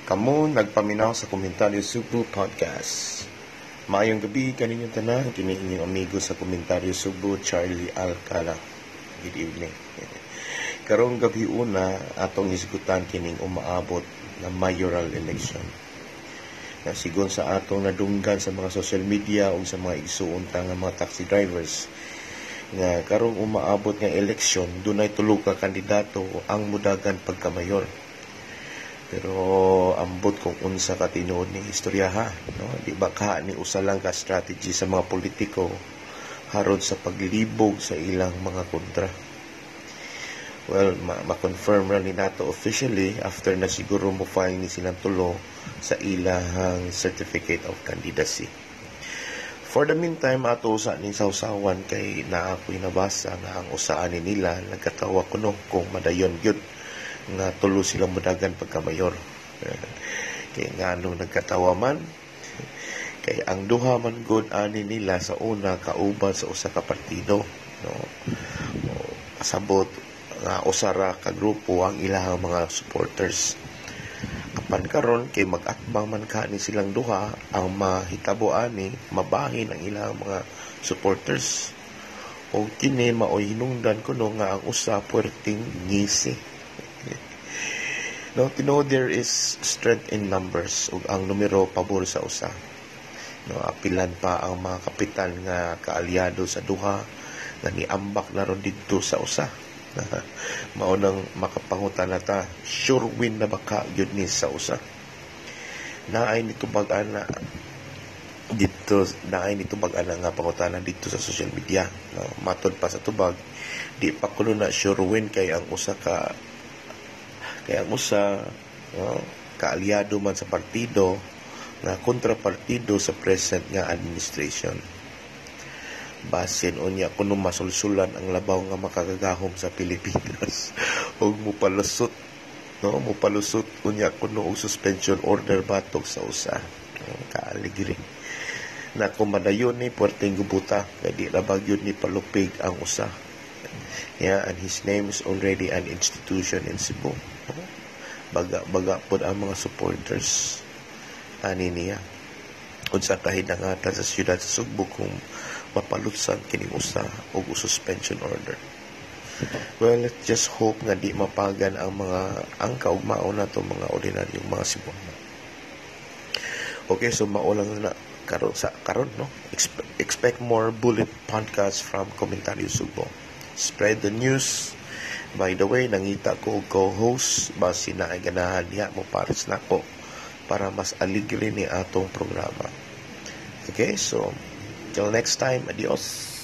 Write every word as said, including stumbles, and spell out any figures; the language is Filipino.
Kamo nagpaminaw sa Komentaryo Subo Podcast. Maayong gabi kaninyong tanan, kini inyong amigo sa Komentaryo Subo, Charlie Alcala. Good evening. Karong gabi una atong isgutan kining umaabot na mayoral election. Na sigon sa atong nadunggan sa mga social media o sa mga igsuunta nga mga taxi drivers nga karong umaabot nga eleksyon, dunay tulo ka kandidato ang mudagan pagkamayor. Pero ambot kung unsa ka tinuod ni istorya ha, no? Di ba ka ni usa lang ka strategy sa mga politiko harod sa paglibog sa ilang mga kontra. Well, ma-confirm ra ni nato officially after na siguro mo file ni silang tulo sa ilang certificate of candidacy. For the meantime, ato usa ni sausawan kay na ako'y nabasa nga ang usaan ni nila nagkatawa kuno kung madayon gyud nga tulo silang mudagan pagkamayor. Kay nga nung nagkatawa man, kay ang duha man good ani nila sa una kauban sa usa ka partido, no. Pasabot nga usa ra ka grupo ang ilahang mga supporters. Apan karon kay mag-atbang man ka ni silang duha, ang mahitabo ani mabahin ang ilang mga supporters. O kini maoy hinungdan kuno nga ang usa puwerteng ngisi. No, tinuod there is strength in numbers ug ang numero pabor sa usa. No, apilan pa ang mga kapitan nga kaalyado sa duha nga niambak na ron didto sa usa. Mao nang makapangutan nata, sure win na baka gyud ni sa usa. Naay nitubag ana dito, naay nitubag ana nga pangutanan dito sa social media. No, matod pa sa tubag, di pa kuno na sure win kay ang usa ka kaya ang usa no, kaalyado man sa partido na kontrapartido sa present nga administration. Basin unya kuno masulsulan ang labaw nga makagagahom sa Pilipinas ug mopalusot no mopalusot unya kuno og suspension order batok sa usa. Kaaligri na kumadayon ni puwerteng gubuta kay di ra bagyod ni palupig ang usa. Yeah, and his name is already an institution in Cebu. Baga-baga po ang mga supporters ani niya. Unsa kahidangatan sa siyudad sa Subo kung mapalutsan kining usa og suspension order. Well, let's just hope nga di mapagan ang mga ang kaugmao nato mga ordinaryong mga Cebuano. Okay, so mao lang na karon sa karon no. Expect, expect more bullet podcasts from Komentaryo Subo. Spread the news. By the way, nangita ko co-host basi na ay ganahan niya mo pares nako para mas aligre ni atong programa. Okay, so till next time, adios.